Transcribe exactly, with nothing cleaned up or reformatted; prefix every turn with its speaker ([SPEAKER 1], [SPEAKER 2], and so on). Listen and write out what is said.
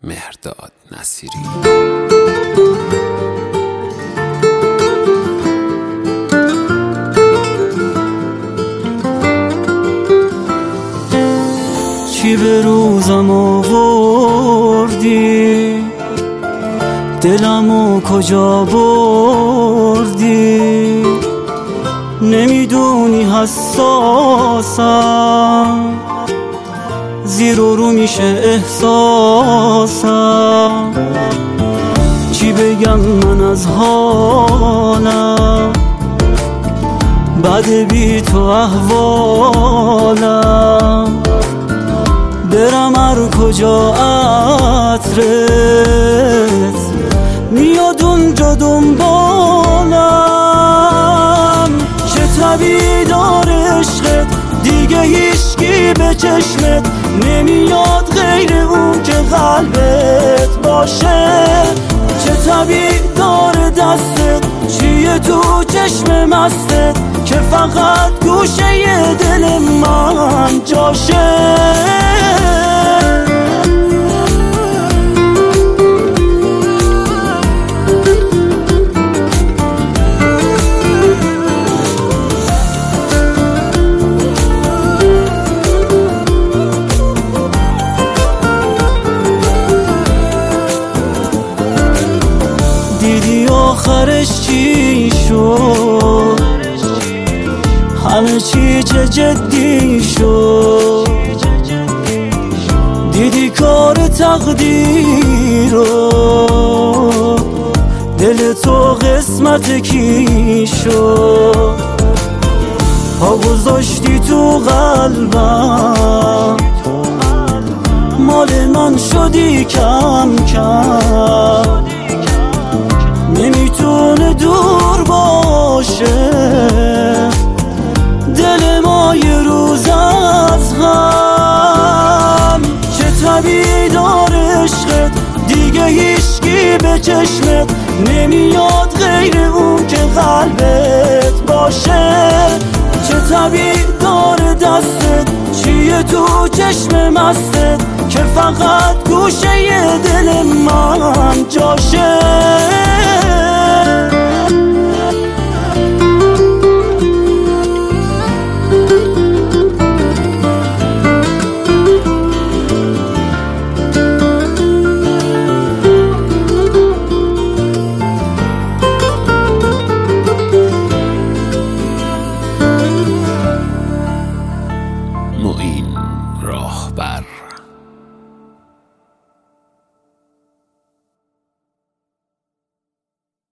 [SPEAKER 1] مهرداد نصیری.
[SPEAKER 2] چی به روزم آوردی، دلمو کجا بردی، نمیدونی حساسم، زیر و رو میشه احساسم. چی بگم من از حالم، بده بی تو احوالم، برم هر کجا عطرت میاد اونجا دنبالم. چه طبیعی داره عشقت، دیگه هیچکی به چشمت نمیاد غیر اون که قلبت باشه. چه طبیعی داره دستت، چیه تو چشم مستت که فقط گوشه دل من جاشه. دیدی آخرش چی شد، همه چی چه جدی شد، دیدی کار تقدیر رو، دل تو قسمت کی شد، پا گذاشتی تو قلبم، مال من شدی کم کم، نمیتونه دور باشه دل ما یه روز از هم. چه طبیعی داره عشقت، دیگه هیچکی به چشمت نمیاد غیر اون که قلبت باشه. چه طبیعی داره دستت، چیه تو چشم مستت که فقط گوشه دل من جاشه.